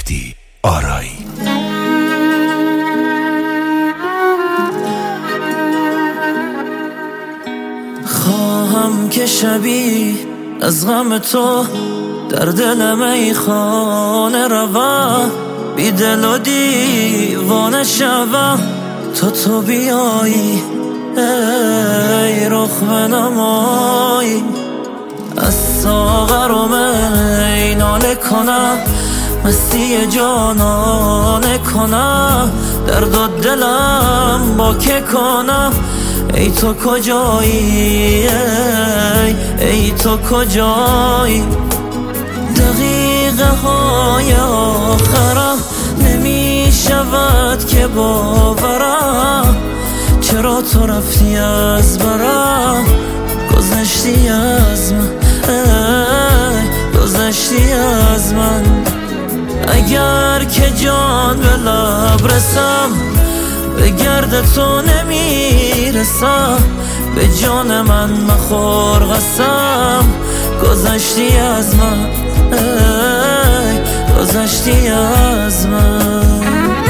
مهدی آرایی. خواهم که شبی از غم تو در دلم ای خانه روم، بی دل و دیوانه شوم تا تو بیایی، ای رخ بنمایی. از ساغر و می ناله کنم، مستی جانانه کنم، درد و دلم با که کنم. ای تو کجایی، ای تو کجایی؟ دقیقه های آخرم نمی شود که باورم، چرا تو رفتی از برم، گذشتی از من، گذشتی از من. اگر که جان به لب رسم، به گرد تو نمیرسم، به جان من مخور قسم، گذشتی از من، گذشتی از من.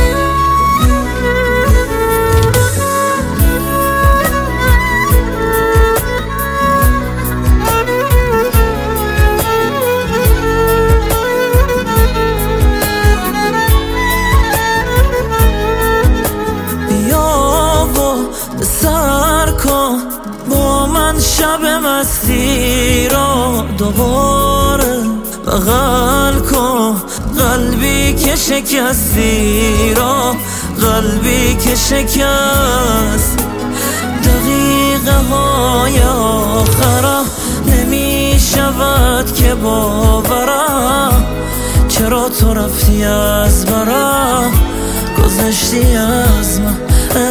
سر کن با من شب مستی را دوباره، بغل کن قلبی که شکستی را، قلبی که شکست. دقیقه های آخرم نمی شود که باورم، چرا تو رفتی از برم، گذشتی از من،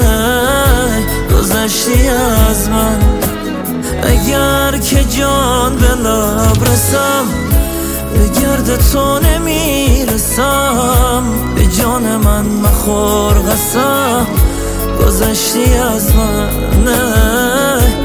گذشتی از من. اگر که جان به لب رسم، به گرد تو نمیرسم، به جان من مخور قسم، گذشتی از من،